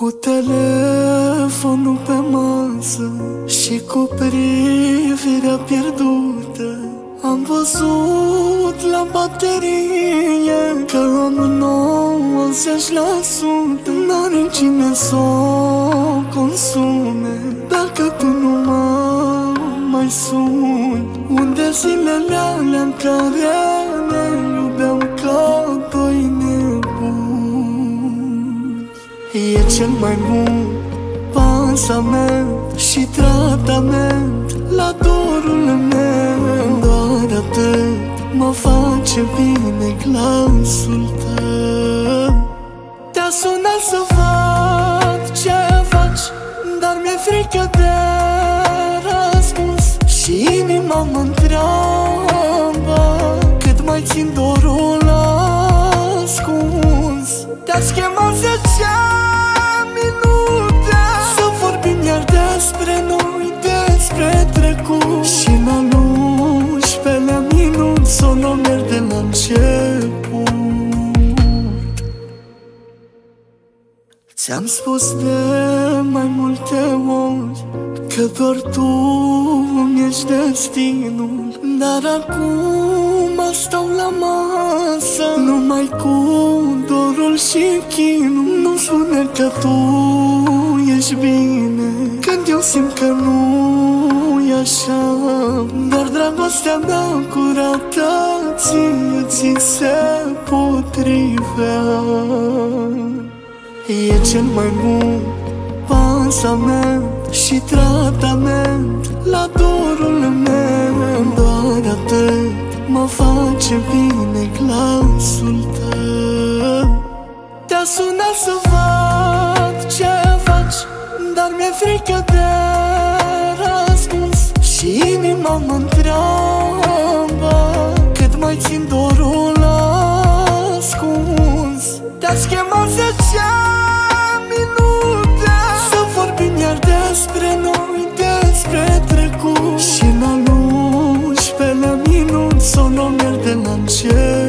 Cu telefonul pe masă și cu privirea pierdută, am văzut la baterie că am 90%. N-are cine să o consume dacă tu nu mă mai suni. Unde zilele alea în care ne iubeam ca doi nebuni? E cel mai bun pansament și tratament la dorul meu. Doar atât mă face bine glasul tău. Te-a sunat să văd ce faci, dar mi-e frică de răspuns și inima mă întreabă cât mai țin dorul ascuns. Te-aș chema 10 minute să vorbim iar despre noi, despre trecut, și în al 11-lea minut să o luăm iar de la început. Ți-am spus de mai multe ori că doar tu mi-ești destinul, dar acum stau la masă numai cu dorul și chinul. Nu spune că tu ești bine când eu simt că nu e așa. Doar dragostea mea curată ție ți se potrivea. E cel mai bun pansament și tratament la dorul meu. Doar atât mă face bine glasul tău. Te-a sunat să văd ce faci, dar mi-e frică de răspuns și inima mă întreabă cât mai țin dorul ascuns. Te-aș chema 10 minute să vorbim iar despre noi, despre trecut, și în al 11-lea minut să o luăm iar de la început.